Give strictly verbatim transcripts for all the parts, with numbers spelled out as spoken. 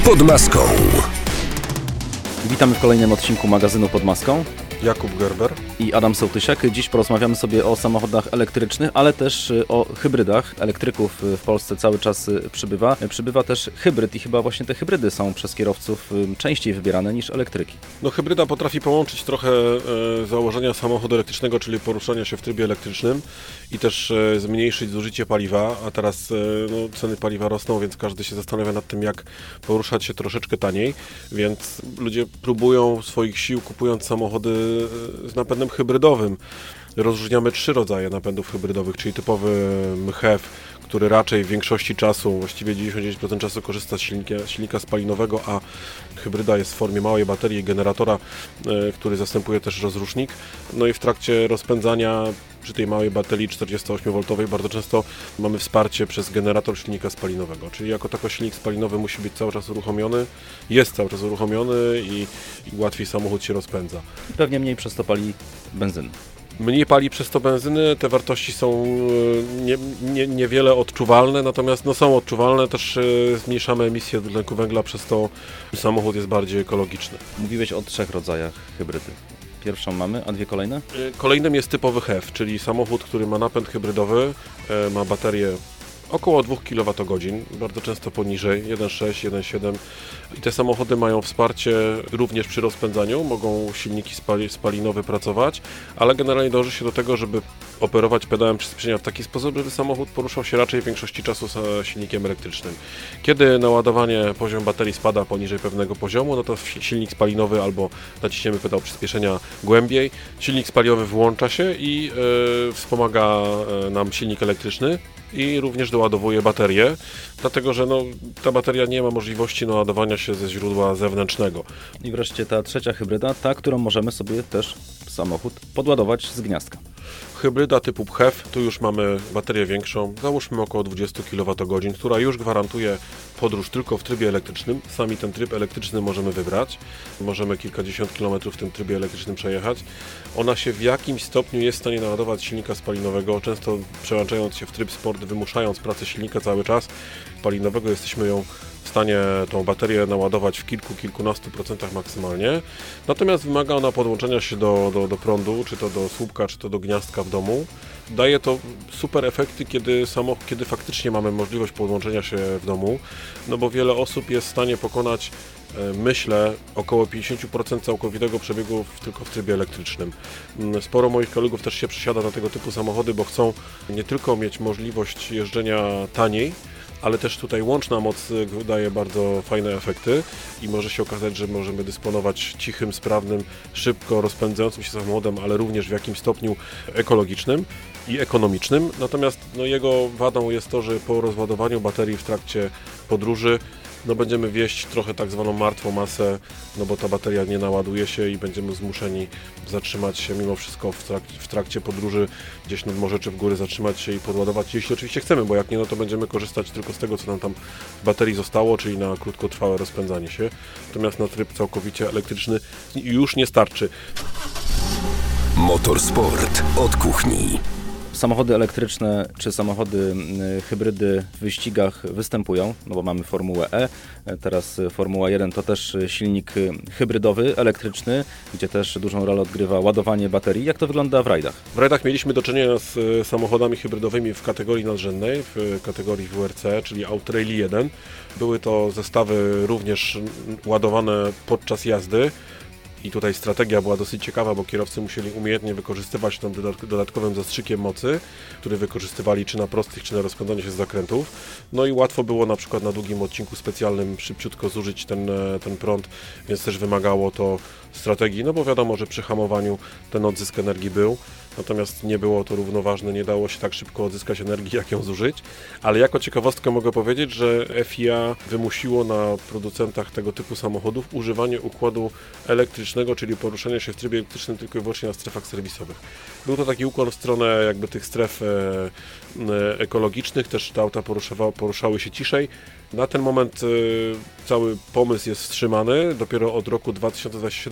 Pod maską. Witamy w kolejnym odcinku magazynu Pod maską. Jakub Gerber I Adam Sołtysiak. Dziś porozmawiamy sobie o samochodach elektrycznych, ale też o hybrydach. Elektryków w Polsce cały czas przybywa. Przybywa też hybryd i chyba właśnie te hybrydy są przez kierowców częściej wybierane niż elektryki. No hybryda potrafi połączyć trochę e, założenia samochodu elektrycznego, czyli poruszania się w trybie elektrycznym i też e, zmniejszyć zużycie paliwa, a teraz e, no, ceny paliwa rosną, więc każdy się zastanawia nad tym, jak poruszać się troszeczkę taniej, więc ludzie próbują swoich sił, kupując samochody z napędem hybrydowym. Rozróżniamy trzy rodzaje napędów hybrydowych, czyli typowy M H E V, który raczej w większości czasu, właściwie dziewięćdziesiąt dziewięć procent czasu korzysta z silnika, silnika spalinowego, a hybryda jest w formie małej baterii i generatora, y, który zastępuje też rozrusznik. No i w trakcie rozpędzania przy tej małej baterii czterdziestoośmiowoltowej bardzo często mamy wsparcie przez generator silnika spalinowego, czyli jako tako silnik spalinowy musi być cały czas uruchomiony, jest cały czas uruchomiony i, i łatwiej samochód się rozpędza. Pewnie mniej przez to pali benzyny. Mniej pali przez to benzyny, te wartości są nie, nie, niewiele odczuwalne, natomiast no, są odczuwalne, też y, zmniejszamy emisję dwutlenku węgla, przez to samochód jest bardziej ekologiczny. Mówiłeś o trzech rodzajach hybrydy. Pierwszą mamy, a dwie kolejne? Y, Kolejnym jest typowy H E V, czyli samochód, który ma napęd hybrydowy, y, ma baterię około dwa kilowatogodziny, bardzo często poniżej, jeden przecinek sześć, jeden przecinek siedem i te samochody mają wsparcie również przy rozpędzaniu, mogą silniki spali, spalinowe pracować, ale generalnie dąży się do tego, żeby operować pedałem przyspieszenia w taki sposób, żeby samochód poruszał się raczej w większości czasu z silnikiem elektrycznym. Kiedy naładowanie poziom baterii spada poniżej pewnego poziomu, no to silnik spalinowy albo naciśniemy pedał przyspieszenia głębiej, silnik spalinowy włącza się i yy, wspomaga yy, nam silnik elektryczny i również doładowuje baterię, dlatego że no, ta bateria nie ma możliwości naładowania się ze źródła zewnętrznego. I wreszcie ta trzecia hybryda, ta, którą możemy sobie też samochód podładować z gniazdka. Hybryda typu P H E V, tu już mamy baterię większą, załóżmy około dwadzieścia kilowatogodzin, która już gwarantuje podróż tylko w trybie elektrycznym. Sami ten tryb elektryczny możemy wybrać. Możemy kilkadziesiąt kilometrów w tym trybie elektrycznym przejechać. Ona się w jakimś stopniu jest w stanie naładować silnika spalinowego, często przełączając się w tryb sport, wymuszając pracę silnika cały czas spalinowego, jesteśmy ją w stanie tą baterię naładować w kilku, kilkunastu procentach maksymalnie. Natomiast wymaga ona podłączenia się do, do, do prądu, czy to do słupka, czy to do gniazdka w domu. Daje to super efekty, kiedy, samochód, kiedy faktycznie mamy możliwość podłączenia się w domu, no bo wiele osób jest w stanie pokonać, myślę, około pięćdziesiąt procent całkowitego przebiegu w, tylko w trybie elektrycznym. Sporo moich kolegów też się przesiada na tego typu samochody, bo chcą nie tylko mieć możliwość jeżdżenia taniej, ale też tutaj łączna moc daje bardzo fajne efekty i może się okazać, że możemy dysponować cichym, sprawnym, szybko rozpędzającym się samochodem, ale również w jakimś stopniu ekologicznym i ekonomicznym. Natomiast no, jego wadą jest to, że po rozładowaniu baterii w trakcie podróży no, będziemy wieść trochę tak zwaną martwą masę, no bo ta bateria nie naładuje się i będziemy zmuszeni zatrzymać się mimo wszystko w trakcie, w trakcie podróży gdzieś nad morze czy w góry, zatrzymać się i podładować, jeśli oczywiście chcemy, bo jak nie, no to będziemy korzystać tylko z tego, co nam tam w baterii zostało, czyli na krótkotrwałe rozpędzanie się. Natomiast na tryb całkowicie elektryczny już nie starczy. Motorsport od kuchni. Samochody elektryczne czy samochody hybrydy w wyścigach występują, no bo mamy Formułę E, teraz Formuła jeden to też silnik hybrydowy, elektryczny, gdzie też dużą rolę odgrywa ładowanie baterii. Jak to wygląda w rajdach? W rajdach mieliśmy do czynienia z samochodami hybrydowymi w kategorii nadrzędnej, w kategorii W R C, czyli Autorally jeden. Były to zestawy również ładowane podczas jazdy. I tutaj strategia była dosyć ciekawa, bo kierowcy musieli umiejętnie wykorzystywać ten dodatkowym zastrzykiem mocy, który wykorzystywali czy na prostych, czy na rozpędzaniu się z zakrętów. No i łatwo było na przykład na długim odcinku specjalnym szybciutko zużyć ten, ten prąd, więc też wymagało to strategii, no bo wiadomo, że przy hamowaniu ten odzysk energii był, natomiast nie było to równoważne, nie dało się tak szybko odzyskać energii, jak ją zużyć, ale jako ciekawostkę mogę powiedzieć, że F I A wymusiło na producentach tego typu samochodów używanie układu elektrycznego, czyli poruszanie się w trybie elektrycznym tylko i wyłącznie na strefach serwisowych. Był to taki ukłon w stronę jakby tych stref e, ekologicznych, też te auta poruszały, poruszały się ciszej. Na ten moment e, cały pomysł jest wstrzymany, dopiero od roku dwa tysiące dwudziestego siódmego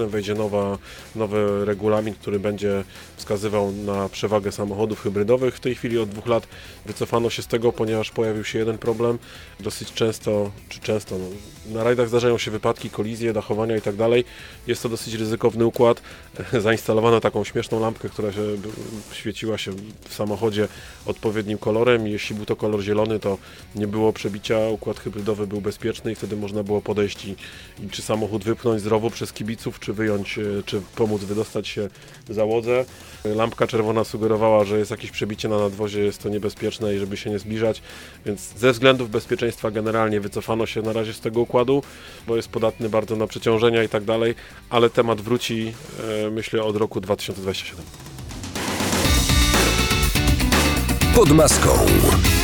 potem wejdzie nowa, nowy regulamin, który będzie wskazywał na przewagę samochodów hybrydowych. W tej chwili od dwóch lat wycofano się z tego, ponieważ pojawił się jeden problem. Dosyć często, czy często, no, na rajdach zdarzają się wypadki, kolizje, dachowania i tak dalej. Jest to dosyć ryzykowny układ. Zainstalowano taką śmieszną lampkę, która się świeciła się w samochodzie odpowiednim kolorem i jeśli był to kolor zielony, to nie było przebicia, układ hybrydowy był bezpieczny i wtedy można było podejść i, i czy samochód wypchnąć z rowu przez kibiców, czy wyjąć, czy pomóc wydostać się załodze. Lampka czerwona sugerowała, że jest jakieś przebicie na nadwozie, jest to niebezpieczne i żeby się nie zbliżać, więc ze względów bezpieczeństwa generalnie wycofano się na razie z tego układu, bo jest podatny bardzo na przeciążenia i tak dalej, ale temat wróci, e, myślę, od roku dwa tysiące dwudziestego siódmego. Pod maską.